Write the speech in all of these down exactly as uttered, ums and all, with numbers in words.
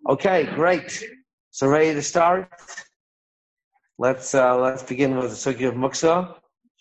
Okay, great. So ready to start? Let's uh, let's begin with the sugya of muksa.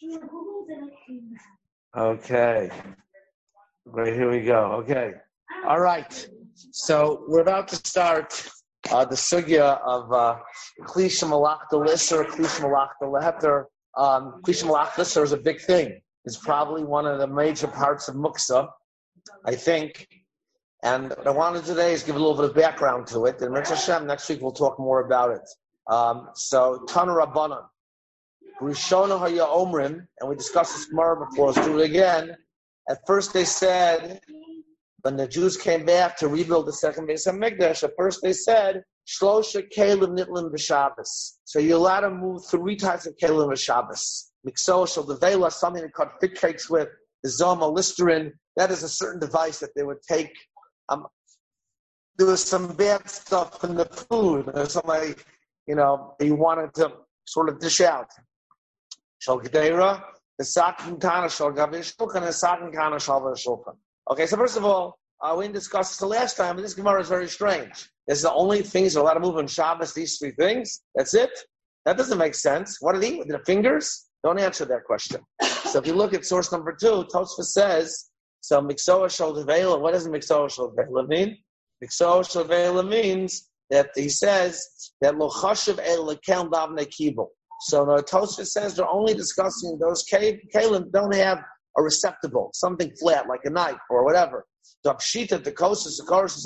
Okay, great. Here we go. Okay, all right. So we're about to start uh, the sugya of klisha malachta lisser, klisha malachta leheter. Um, klisha malachta lisser is a big thing. It's probably one of the major parts of muksa, I think. And what I want to do today is give a little bit of background to it. And Mitzvah Hashem, next week we'll talk more about it. Um, so, Tana Rabbanan. Rishona Haya Omrim, and we discussed this more before, let's do it again. At first they said, when the Jews came back to rebuild the second Beis HaMikdash, at first they said, Shlosha Kelim Nitlim B'Shabbos. So you're allowed to move three types of Kelim B'Shabbos. Mikso Shel Devela, something to cut fig cakes with, the Zoma, Listerine. That is a certain device that they would take. Um, there was some bad stuff in the food. There's somebody, you know, you wanted to sort of dish out. Shalgadera, the sakin kana shalgavish shulchan, the sakin kana shalgavish shulchan. Okay, so first of all, uh, we didn't discuss this the last time, but this Gemara is very strange. This is the only things you're allowed to move on Shabbos, these three things. That's it? That doesn't make sense. What are they? With their fingers? Don't answer that question. So if you look at source number two, Tosfos says, so Miksoa Shel Devela, what does Miksoa Shel Devela mean? Miksoa Shel Devela means that he says that Lo Chashav El Lekel Davnei Kibul. So the Tosfos says they're only discussing those kalim don't have a receptacle, something flat like a knife or whatever. The pshita, the kosas, the koros,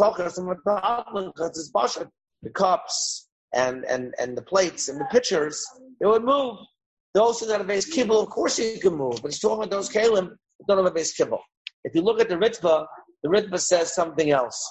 the cups and, and, and the plates and the pitchers, it would move. Those who got a base kibble, of course you can move. But he's talking about those kalim that don't have a base kibble. If you look at the Ritva, the Ritva says something else.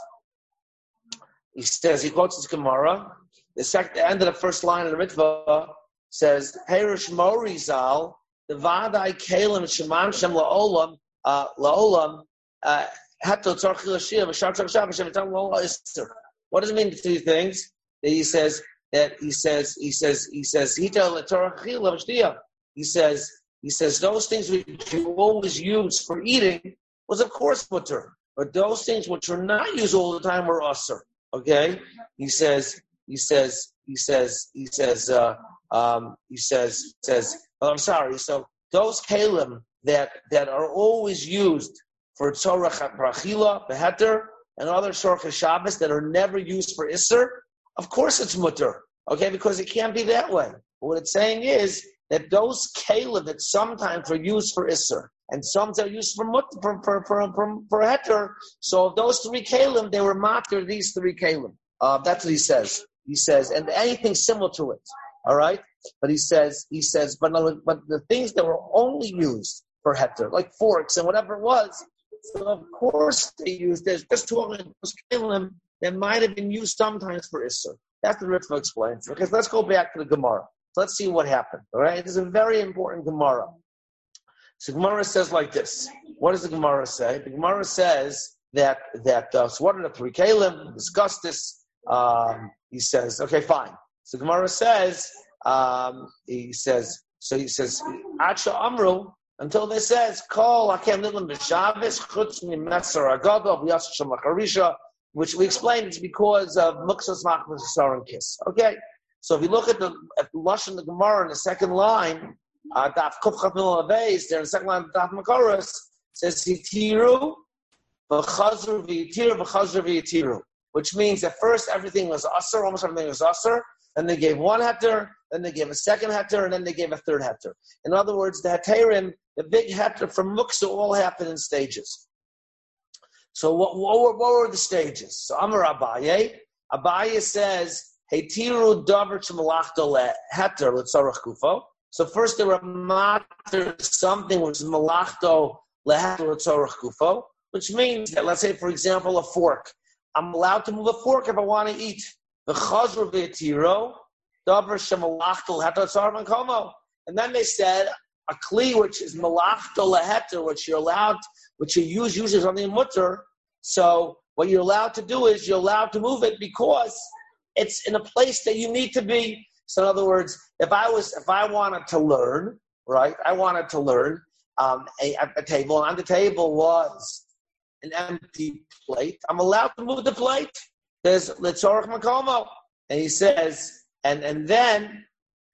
He says, he quotes his Gemara. The, second, the end of the first line of the Ritva says, Perish Morizal, the Vadai Kalim Sheman Shem La'olam, uh, La'olam, uh, Hato Tzarchil Shia, V'shar Tzarch Shav, V'shem V'tam Lo'olam Ister. What does it mean, the three things? That he says, that he says, he says, he says, Hita L'Torachil V'shtia. He says, he says, those things which you always use for eating was of course mutter, but those things which are not used all the time were usher. Okay, he says, he says, he says, he says, uh, um, he says, says. Oh, I'm sorry. So those kalim that that are always used for tzorach brachila, beheter, and other shorcha Shabbos that are never used for isser, of course it's mutter. Okay, because it can't be that way. What it's saying is that those kalim that sometimes are used for isser and some are used for mut for for for, for, for heter. So of those three kalim, they were matter these three kalim. Uh, that's what he says. He says, and anything similar to it. All right, but he says, he says, but but the things that were only used for heter, like forks and whatever it was, so of course they used this. Just talking about those kalim that might have been used sometimes for isser. That's the Ritva explains. Okay, so let's go back to the Gemara. Let's see what happened. All right, it is a very important Gemara. So Gemara says like this. What does the Gemara say? The Gemara says that, that uh, so what are the three kalim? We discussed this. Um, he says, okay, fine. So Gemara says, um, he says, so he says, Acha Amru, until they says, Kol Hakem Nitlim B'Shabbos, Chutz Mimetzar Agada, V'yas Shem Lacharisha, which we explained it's because of Muksas Machmas Saran Kiss. Okay, so if you look at the at the Lush in the Gemara in the second line, Uh, Daf Kuf Chafil Aveis, there in the second line of Daf Makoros, says Hitiru, V'chazru v'yitiru, v'chazru v'yitiru, which means at first everything was Asr, almost everything was Asr, then they gave one heter, then they gave a second heter, and then they gave a third heter. In other words, the heterim, the big heter from Muksa all happened in stages. So what, what, were, what were the stages? So Amar Abaye, Abaye says, Hitiru davar ch'malachto heter l'tzarach kufo. So first they were matter something which is malachto leheter l'tzorach kufo, which means that, let's say, for example, a fork. I'm allowed to move a fork if I want to eat. The chazru v'yitiro, davar shemalachto leheter l'tzorach komo. And then they said a kli which is malachto leheter, which you're allowed, which you use usually something mutter. So what you're allowed to do is you're allowed to move it because it's in a place that you need to be. So in other words, if I was, if I wanted to learn, right, I wanted to learn um, a, a table, and on the table was an empty plate. I'm allowed to move the plate. There's L'tzorach Makomo. And he says, and, and then,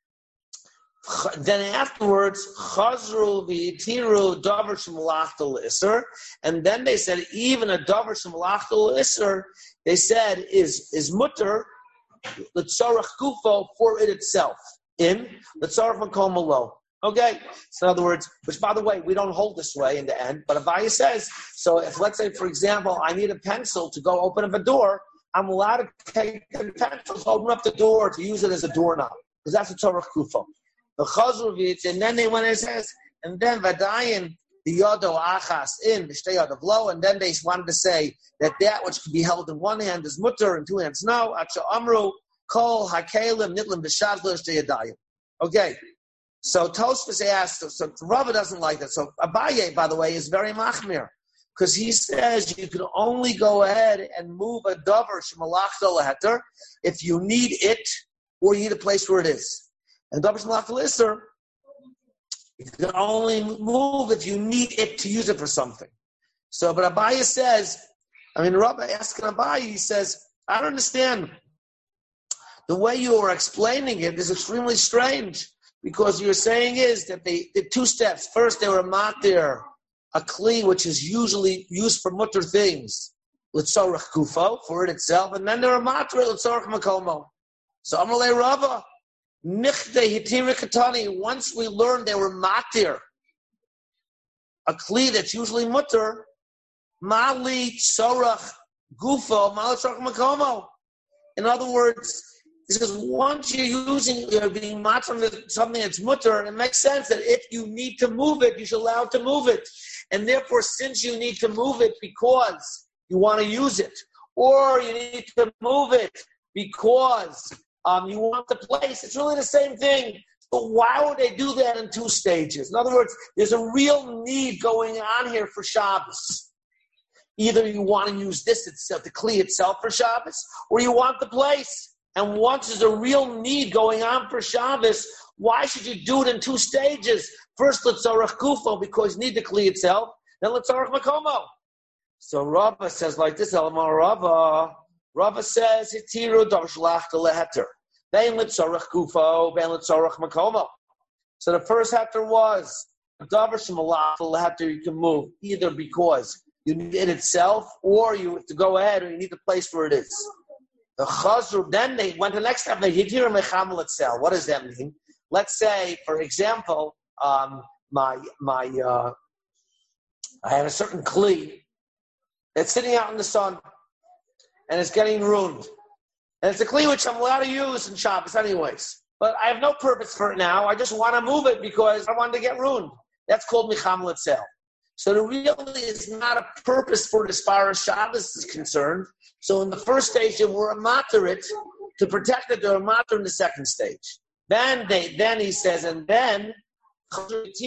then afterwards, Chazru v'yitiru davar shemalachta l'isser. And then they said, even a davar shemalachta l'isser, they said, is, is mutter, L'tzorach gufo, for it itself. In L'tzorach Makomo lo. Okay, so in other words, which by the way, we don't hold this way in the end, but Abaye says, so if let's say, for example, I need a pencil to go open up a door, I'm allowed to take the pencil to open up the door to use it as a doorknob, because that's a Torah Kufo. The Chazrovitz, and then they went and says, and then Vadayin, the Yodo Achas in, the Shtei Yodo Vlo, and then they wanted to say that that which can be held in one hand is mutter, and two hands no, Acha Amru, Kol, Hakelim, Nitlim, B'Shadler, Shtei Yadayim. Okay. So Tosfos asked, so, so Rava doesn't like that. So Abaye, by the way, is very machmir, because he says you can only go ahead and move a davar shemalachta leheter if you need it or you need a place where it is. And davar shemalachta leheter, you can only move if you need it to use it for something. So, but Abaye says, I mean, Rava asking Abaye, he says, I don't understand. The way you are explaining it is extremely strange. Because you're saying is that they did two steps. First, they were matir, a kli which is usually used for mutter things, l'tzorach kufo, for it itself, and then they were matir, l'tzorach makomo. So Amalei Rava, nichte hitiri katani, once we learned they were matir, a kli that's usually mutter, mali tzorach gufo, mali tzorach makomo. In other words, because once you're using, you're being matzah something that's mutter, it makes sense that if you need to move it, you should allow it to move it. And therefore, since you need to move it because you want to use it, or you need to move it because um, you want the place, it's really the same thing. But why would they do that in two stages? In other words, there's a real need going on here for Shabbos. Either you want to use this itself, the kli itself for Shabbos, or you want the place. And once there's a real need going on for Shabbos, why should you do it in two stages? First, L'tzorach Kufo, because you need the Kli itself, then L'tzorach Makomo. So Rava says like this, Elamar Rava. Rava says, Hitiru davar shlachta leheter. Bein L'tzorach Kufo, bein L'tzorach Makomo. So the first heter was, davar shemalachta leheter, you can move, either because you need it itself, or you have to go ahead and you need the place where it is. The chazru, then they went to the next step. They hitir mechamel itself. What does that mean? Let's say, for example, um, my my uh, I have a certain kli that's sitting out in the sun, and it's getting ruined. And it's a kli which I'm allowed to use in Shabbos, anyways. But I have no purpose for it now. I just want to move it because I want to get ruined. That's called mechamel itself. So there really is not a purpose for it as far as Shabbos is concerned. So in the first stage, they were a matter it to protect it. They were a matter in the second stage. Then they, then he says, and then they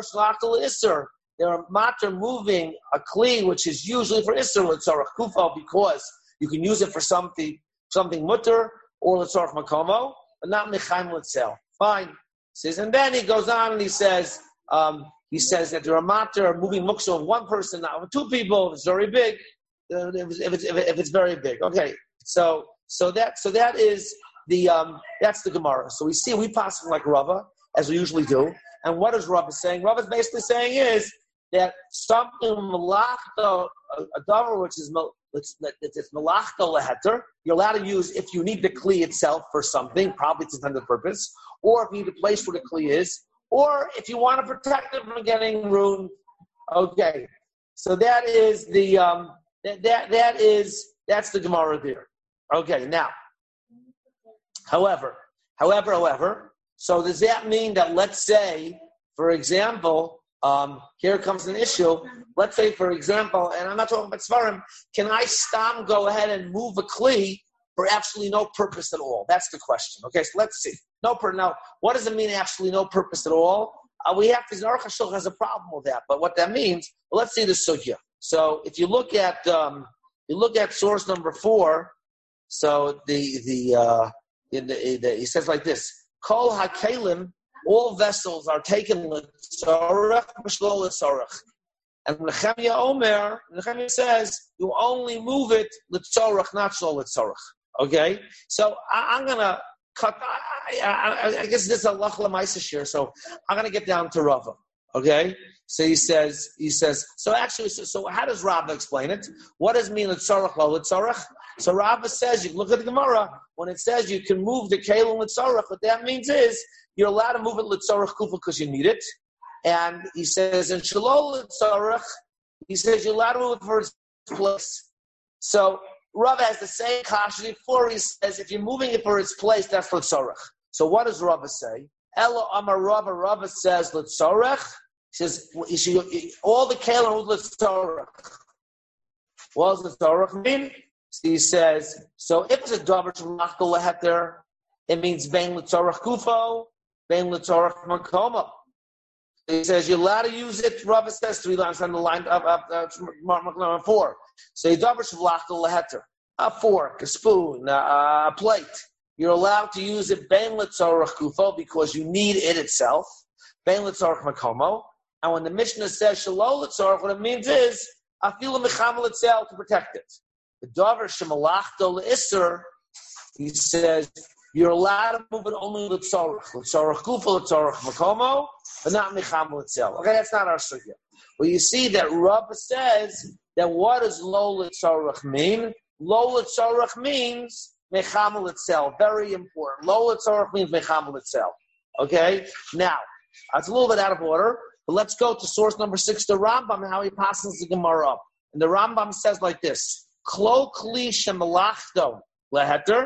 were matter moving a kli which is usually for Isser l'tzorach kufa because you can use it for something, something mutter or l'tzorach makomo, but not mechaim itself. Fine. Says, and then he goes on and he says. Um, He says that the Ramater are moving mukso of one person, not of two people. If it's very big, uh, if, it's, if, it's, if it's very big, okay. So so that so that is the um, that's the Gemara. So we see we pass like Rava as we usually do. And what is Rava saying? Rava is basically saying is that something malachta a davar which is it's, it's malachta leheter. You're allowed to use if you need the kli itself for something, probably it's intended purpose, or if you need a place where the kli is. Or if you want to protect it from getting ruined, okay. So that is the um, that that that is that's the Gemara there. Okay. Now, however, however, however, so does that mean that let's say, for example, um, here comes an issue. Let's say, for example, and I'm not talking about Svarim, can I stam go ahead and move a kli for absolutely no purpose at all? That's the question. Okay, so let's see. No per now. What does it mean? Actually, no purpose at all. Uh, we have to. Aruch HaShulchan has a problem with that. But what that means? Well, let's see the sugya. So, if you look at um, you look at source number four. So the the, uh, in the, the he says like this: Kol hakelim, all vessels are taken l'tzorach b'shlo l'tzorach. And Nechemia Omer, Nechemia says, you only move it l'tzorach, not so l'tzorach. Okay? So I, I'm going to cut, I, I, I guess this is a lach l'maisa here, so I'm going to get down to Rava. Okay? So he says, he says, so actually, so, so how does Rava explain it? What does it mean l'tzorach, lo l'tzorach? So Rava says, you look at the Gemara, when it says you can move the kelim l'tzorach, what that means is, you're allowed to move it l'tzorach kufa because you need it. And he says, in Shalol l'tzorach, he says you're allowed to move it for its place. So Rava has the same kasha before. He says if you're moving it for its place, that's l'tzorach. So what does Rava say? Elo Amar Rava. Rava says l'tzorach. He says all the kelim move l'tzorach. What does l'tzorach mean? So he says so if it's a davar shalachto leheter, it means bein l'tzorach kufo, bein l'tzorach makomo. He says you're allowed to use it. Rava says three lines on the line of uh, four. So you davar shavlachto leheter, a fork, a spoon, a, a plate. You're allowed to use it bein l'tzorach kufo because you need it itself. Bein l'tzorach makomo. And when the Mishnah says shalol l'tzorach, what it means is afilu mechamel itself to protect it. The davar shemalachto leisser, he says you're allowed to move it only l'tzorach, l'tzorach kufo, l'tzorach makomo, but not mechamel itself. Okay, that's not our sugya. Well, you see that Rava says that what does lo l'tzorach mean? Lo l'tzorach means mechamel itself. Very important. Lo l'tzorach means mechamel itself. Okay? Now, that's a little bit out of order, but let's go to source number six, the Rambam, and how he passes the Gemara up. And the Rambam says like this, Klo kli shemalachto leheter,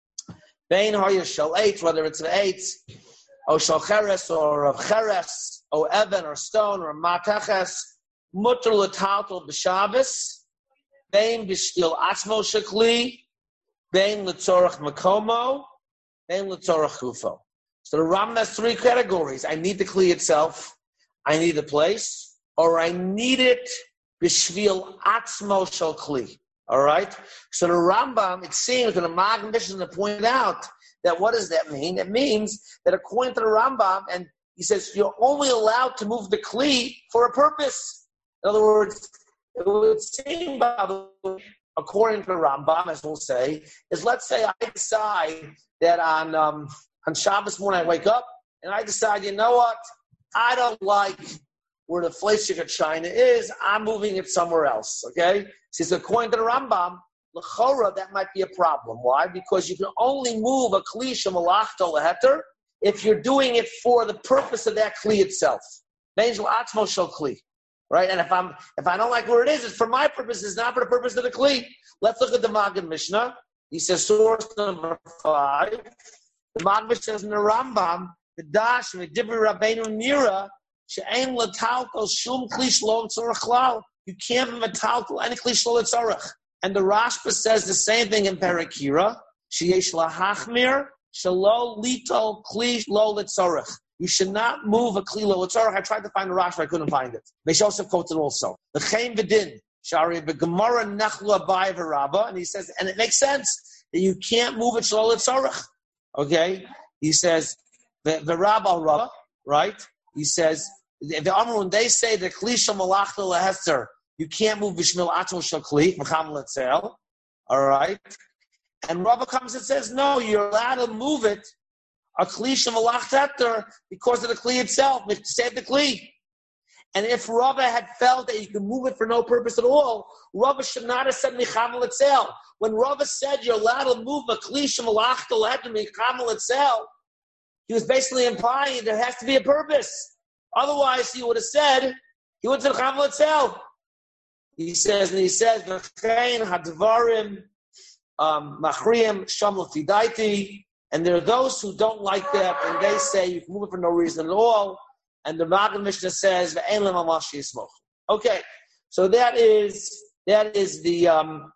bein hoya shel eitz, whether it's an eitz, or shel cheres, or of cheres, or even, or stone, or mateches, mutter l'taltel b'shabbos, bein b'shtil atzmo shekli, bein l'tzorach makomo, bein l'tzorach kufo. So the Rambam has three categories. I need the kli itself, I need the place, or I need it b'shvil atzmo shel kli. All right? So the Rambam, it seems, and the Magen Mishnah to point out that what does that mean? It means that according to the Rambam, and he says you're only allowed to move the kli for a purpose. In other words, it would seem, according to the Rambam, as we'll say, is let's say I decide that on um, on Shabbos morning I wake up and I decide, you know what? I don't like where the Fleischiger China is, I'm moving it somewhere else, okay? Since according to the Rambam, l'chora, that might be a problem. Why? Because you can only move a kli shemalachto leheter if you're doing it for the purpose of that kli itself. Angel atzmo shel kli, right? And if I'm if I don't like where it is, it's for my purposes, not for the purpose of the kli. Let's look at the Magen Mishnah. He says, source number five. The Magen Mishnah says in the Rambam, the Dash, the Dibur Rabbeinu Nira, she'ein l'talkol shum kli shlo tzorach klal. You can't be metalkol any kli shlo tzorach. And the Rashba says the same thing in Perakira. Sheyesh lahachmir shelo lito kli lo tzorach. You should not move a kli lo tzorach. I tried to find the Rashba, I couldn't find it. Meshosef quotes it also. The Chaim V'din shari b'gemara nachlu abai v'rabba, and he says, and it makes sense that you can't move it shlo tzorach. Okay, he says the the Rabba Rabba, right? He says the Amr when they say the kli shel malachta lehester, you can't move b'shmil atzmo shel kli mecham letzel. All right, and Rabba comes and says no, you're allowed to move it a kli shel malachta because of the kli itself to save the kli. And if Rabba had felt that you can move it for no purpose at all, Rabba should not have said mecham letzel. When Rabba said you're allowed to move a kli shel malachta lehester mecham letzel, he was basically implying there has to be a purpose. Otherwise, he would have said, he would have said, Chavel itself. He says, and he says, V'chein hadvarim machriyim sham l'fidaiti, and there are those who don't like that, and they say you can move it for no reason at all. And the Magen Mishnah says, V'ein l'mamash yismoch. Okay, so that is that is the um,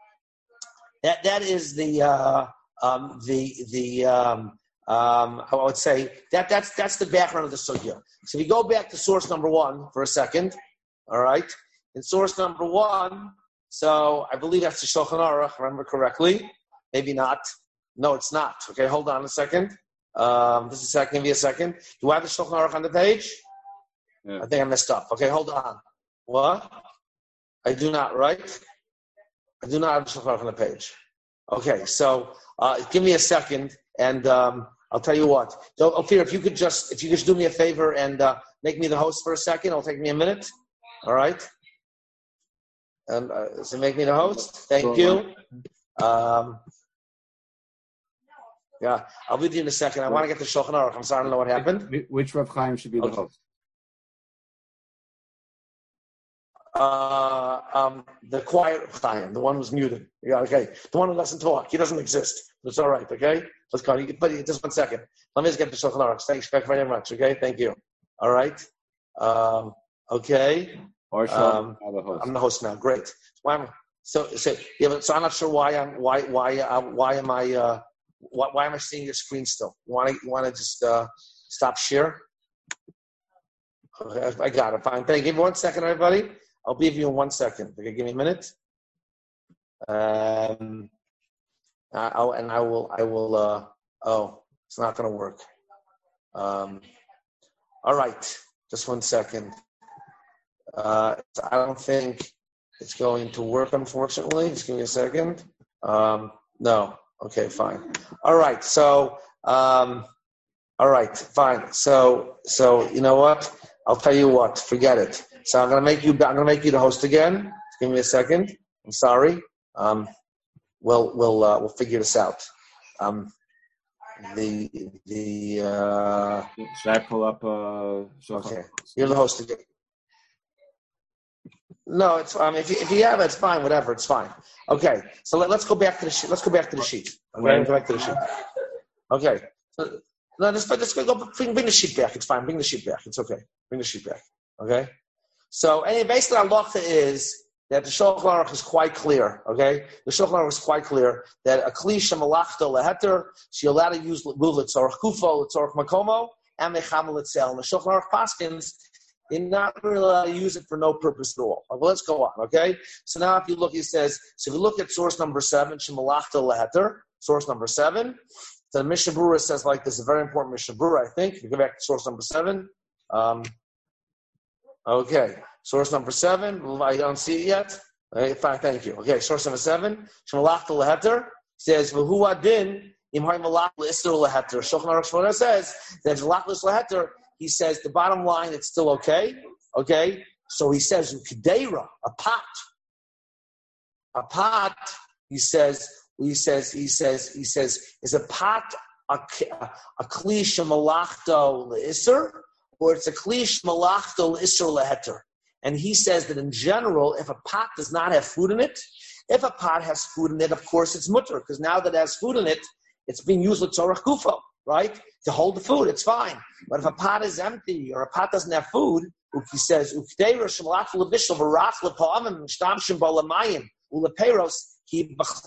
that that is the uh, um, the the um, Um, I would say that that's that's the background of the sugya. So if you go back to source number one for a second, all right? In source number one, so I believe that's the Shulchan Aruch, if I remember correctly. Maybe not. No, it's not. Okay, hold on a second. Um, this is a second. Give me a second. Do I have the Shulchan Aruch on the page? Yeah. I think I messed up. Okay, hold on. What? I do not, right? I do not have the Shulchan Aruch on the page. Okay, so uh, give me a second, and um, I'll tell you what. So, Ophir, if you could just, if you could just do me a favor and uh, make me the host for a second, it'll take me a minute. All right? And uh, so make me the host. Thank you. Um, yeah, I'll be with you in a second. I want to get the Shulchan Aruch. I'm sorry, I don't know what happened. Which Rav Chaim should be the okay. host? Uh, um, the quiet Chaim, the one who's muted. Yeah, okay. The one who doesn't talk. He doesn't exist. It's all right, okay? Let's go. You, but just one second. Let me just get the Shulchan Aruch. Thanks very much, okay? Thank you. All right. Um, okay. Or um, the host. I'm the host now. Great. So, I'm, so, so, yeah, but, so I'm not sure why I'm, why, why, uh, why am I, uh, why, why am I seeing your screen still? You want to, you want to just uh, stop share? Okay, I got it. Fine. Thank you. Give me one second, everybody. I'll be with you in one second. Okay, give me a minute. Um, I'll, and I will, I will, uh, oh, it's not going to work. Um, all right. Just one second. Uh, I don't think it's going to work, unfortunately. Just give me a second. Um, no. Okay, fine. All right. So, um, all right, fine. So, so you know what? I'll tell you what. Forget it. So I'm gonna make you. I'm gonna make you the host again. Give me a second. I'm sorry. Um, we'll we'll uh, we'll figure this out. Um, the the. Uh, Should I pull up? Uh, okay, you're the host again. No, it's. I mean, if you, if you have it, it's fine. Whatever, it's fine. Okay, so let, let's go back to the sheet. Let's go back to the sheet. Okay, let's go back to the sheet. Okay. So, no, just, just go. Bring, bring the sheet back. It's fine. Bring the sheet back. It's okay. Bring the sheet back. Okay. So, anyway, basically, our halacha is that the Shulchan Aruch is quite clear. Okay, the Shulchan Aruch is quite clear that a kli shemalachta leheter, she allowed to use move letzorach kufo, letzorach makomo, and mechamel etzel. And the Shulchan Aruch paskins, you're not really allowed to use it for no purpose at all. Well, let's go on. Okay. So now, if you look, he says. So if you look at source number seven, shemalachta leheter, source number seven. So the Mishnah Berurah says like this, a very important Mishnah Berurah, I think. If you go back to source number seven. Um, okay. Source number seven. I don't see it yet. Okay, fine, thank you. Okay, source number seven. Shemalachta leheter says, V'hu adin im hay malach l'isur leheter. Shulchan Aruch Shmona says that malach leheter, he says the bottom line, it's still okay. Okay? So he says, Ukedeira, a pot. A pot, he says, He says, he says, he says, is a pot a, a klish malachto leisur, or it's a klish malachto leisur leheter? And he says that in general, if a pot does not have food in it, if a pot has food in it, of course it's mutter, because now that it has food in it, it's being used with tzorach kufo, right? To hold the food, it's fine. But if a pot is empty or a pot doesn't have food, he says, ukdeira shemalach lebishel v'rach lepa'amim shtamshim ba'lamayim ulepeiros. So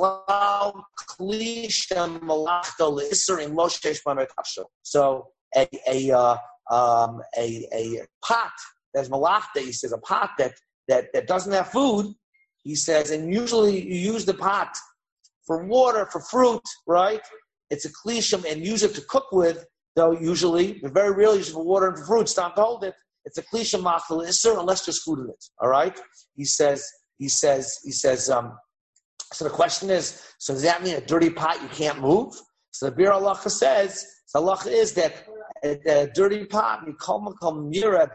a a uh, um, a a pot that's malachta, he says, a pot that, that that doesn't have food, he says, and usually you use the pot for water, for fruit, right? It's a klishim, and use it to cook with, though usually, but very rarely use it for water and for fruit, stop to hold it. It's a klishim machal isser unless there's food in it. All right? He says, he says, he says, um, so the question is, so does that mean a dirty pot you can't move? So the Bir Halacha says, so halacha is that a, a dirty pot, now the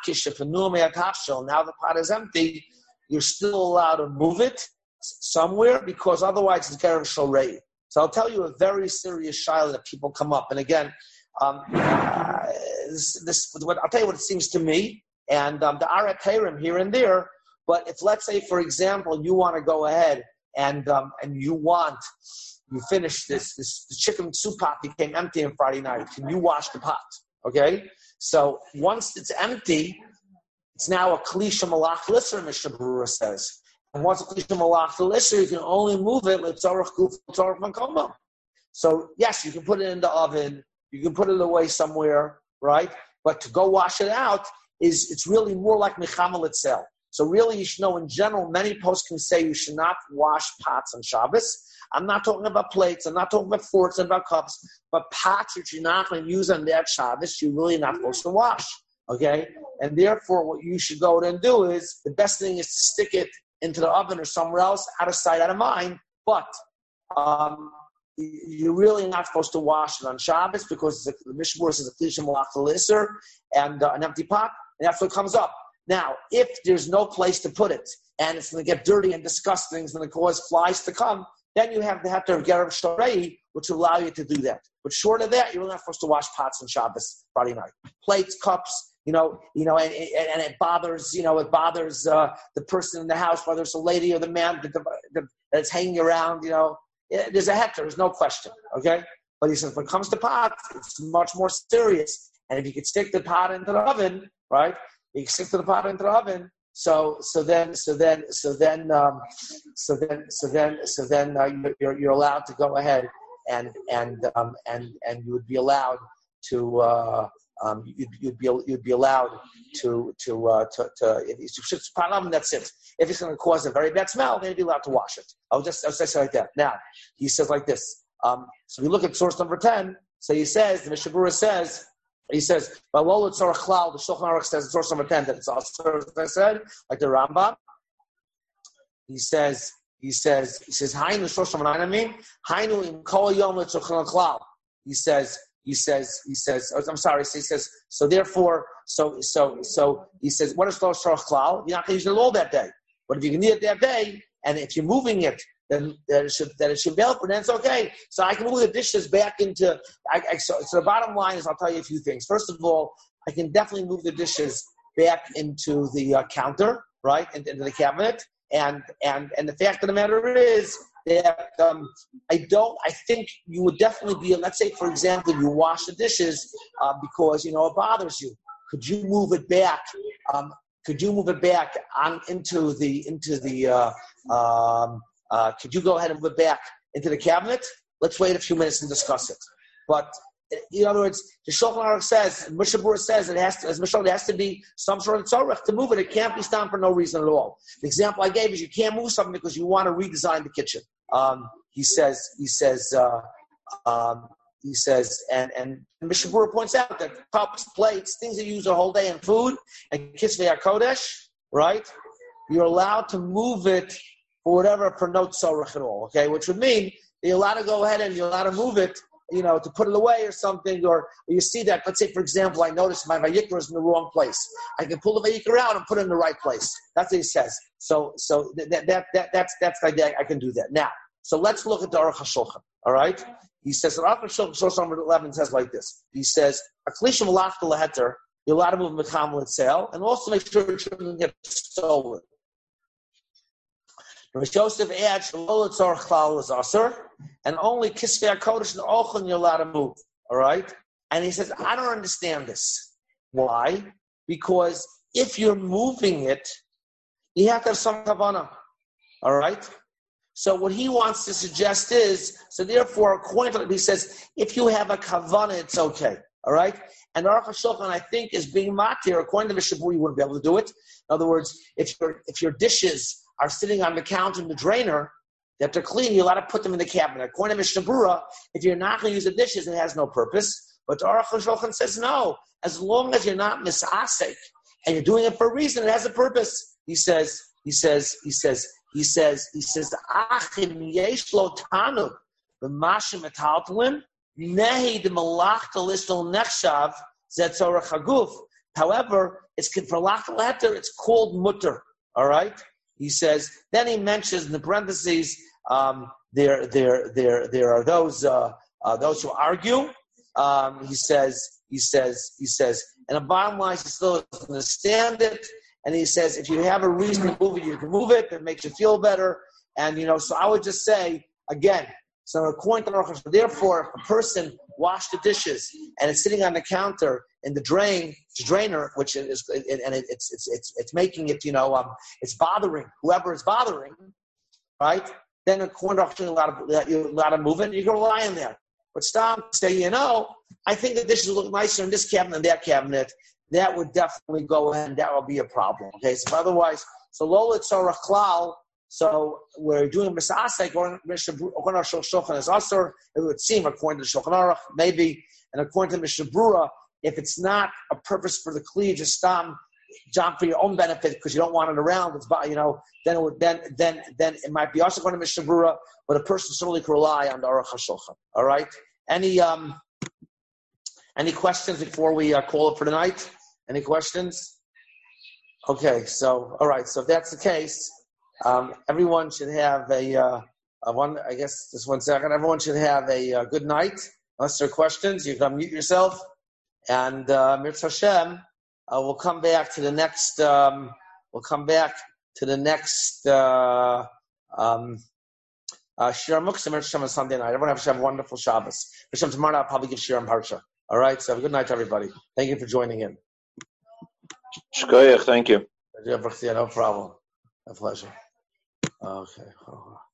pot is empty, you're still allowed to move it somewhere because otherwise it's Gerev Shorei. So I'll tell you a very serious shiloh that people come up. And again, um, uh, this, this, what, I'll tell you what it seems to me, and um, the Arat Teirim here and there, but if let's say, for example, you want to go ahead and um, and you want, you finish this, this the chicken soup pot became empty on Friday night. Can you wash the pot? Okay? So once it's empty, it's now a klisha malach lisser, Mishnah Berurah says. And once a klisha malach lisser, you can only move it l'tzorach guf l'tzorach makomo. So yes, you can put it in the oven, you can put it away somewhere, right? But to go wash it out is it's really more like mechamel itself. So really, you should know in general, many posts can say you should not wash pots on Shabbos. I'm not talking about plates. I'm not talking about forks and about cups. But pots which you're not going to use on that Shabbos, you're really not supposed to wash. Okay? And therefore, what you should go and do is, the best thing is to stick it into the oven or somewhere else, out of sight, out of mind. But um, you're really not supposed to wash it on Shabbos because the Mishnah Berurah says a klisha malach l'isser and uh, an empty pot, and that's what comes up. Now, if there's no place to put it, and it's going to get dirty and disgusting, it's going to cause flies to come, then you have to have to have Gerev Sharei, which will allow you to do that. But short of that, you're not supposed to wash pots on Shabbos, Friday night. Plates, cups, you know, you know, and, and, and it bothers, you know, it bothers uh, the person in the house, whether it's a lady or the man the, the, that's hanging around, you know. Yeah, there's a hector, there's no question, okay? But he says, when it comes to pots, it's much more serious. And if you could stick the pot into the oven, right? You can stick to the pot into the oven. So, so then, so then, so then, um, so then, so then, so then, uh, you're you're allowed to go ahead and and um, and and you would be allowed to uh, um, you'd, you'd be you'd be allowed to to uh, to to if it's pot oven, that's it. If it's going to cause a very bad smell, then you'd be allowed to wash it. I'll just I'll say like that. Now he says like this. Um, so we look at source number ten. So he says the Mishnah Berurah says. He says, "But the Shulchan Aruch says in source number ten that it's also, as I said, like the Rambam." He says, he says, he says, "Hainu source number nine." I mean, "Hainu im kol yom letzorchan klal." He says, he says, he says. I'm sorry. So he says, so therefore, so so so he says, what is Shlosh klal? You're not going to use it all that day, but if you can eat it that day, and if you're moving it, then that it should that it should be helpful, then it's okay. So I can move the dishes back into. I, I, so, so the bottom line is, I'll tell you a few things. First of all, I can definitely move the dishes back into the uh, counter, right, into, into the cabinet. And and and the fact of the matter is that um, I don't. I think you would definitely be. Let's say, for example, you wash the dishes uh, because you know it bothers you. Could you move it back? Um, could you move it back on into the into the? Uh, um, Uh, could you go ahead and move it back into the cabinet? Let's wait a few minutes and discuss it. But in other words, the Shulchan Aruch says, Mishnah Berurah says, it has to, as Mishnah, it has to be some sort of tzorech to move it. It can't be stopped for no reason at all. The example I gave is you can't move something because you want to redesign the kitchen. Um, he says, he says, uh, um, he says, and and Mishnah Berurah points out that cups, plates, things that you use a whole day in food, and Kisvei HaKodesh, right? You're allowed to move it or whatever for no tzorech at all, okay? Which would mean you're allowed to go ahead and you're allowed to move it, you know, to put it away or something, or you see that, let's say, for example, I noticed my Vayikra is in the wrong place. I can pull the Vayikra out and put it in the right place. That's what he says. So so that that that that's that's the idea. I can do that. Now, so let's look at the Aruch HaShulchan, all right? He says, the Aruch HaShulchan, source number eleven, says like this. He says, a klisha malach leheter, you're allowed to move mecham l'tzel, and also make sure it shouldn't get stolen. Joseph adds, and only Kisvei HaKodesh and Ochel you're allowed to move. All right? And he says, I don't understand this. Why? Because if you're moving it, you have to have some kavanah. All right? So what he wants to suggest is, so therefore, according to it, he says, if you have a kavanah, it's okay. All right? And Aruch HaShulchan, I think, is being matir. According to the Mishnah Berurah, you wouldn't be able to do it. In other words, if your if your dishes are sitting on the counter in the drainer, that they're clean, you're allowed to put them in the cabinet. According to Mishnah Berurah, if you're not going to use the dishes, it has no purpose. But Aruch HaShulchan says no. As long as you're not misasek and you're doing it for a reason, it has a purpose. He says, he says, he says, he says, he says, Achim yesh lo tanu b'mashim etaltalin nehi de malach listel nechshav zet tzorech haguf. However, it's for lach letter, it's called mutter. All right. He says. Then he mentions in the parentheses um, there, there, there, there are those uh, uh, those who argue. Um, he says. He says. He says. And the bottom line, he still doesn't understand it. And he says, if you have a reason to move it, you can move it. It makes you feel better. And you know, so I would just say again. So according to Aruch HaShulchan, therefore, if a person washed the dishes and it's sitting on the counter in the drain, the drainer, which is, and it's it's it's it's making it, you know, um, it's bothering whoever is bothering, right? Then according to Aruch HaShulchan, a lot of you're allowed to move it, and you can rely on that. But stop, say, you know, I think the dishes look nicer in this cabinet and that cabinet. That would definitely go in. That would be a problem. Okay, so otherwise, so Lola Tzorach Klal. So we're doing Misasek or Mishnah Shulchan is Asur. It would seem according to Shulchan Aruch, maybe, and according to Mishnah Berurah, if it's not a purpose for the kli, just stam, jump for your own benefit because you don't want it around. It's you know, then it would, then then then it might be also going to Mishnah Berurah, but a person certainly can rely on the Aruch HaShulchan. All right. Any um any questions before we uh, call it for tonight? Any questions? Okay. So all right. So if that's the case, um, everyone should have a, uh, a one. I guess just one second. Everyone should have a, a good night. Unless there are questions, you can unmute yourself. And uh, Mirz Hashem, uh, we'll come back to the next. Um, we'll come back to the next uh, um, uh, Shir Muktzah Mirz Hashem on Sunday night. Everyone have to have a wonderful Shabbos. Hashem, tomorrow night I'll probably give Shir and Parsha. All right. So have a good night, everybody. Thank you for joining in. Shkoyach, thank you. No problem. A pleasure. Okay.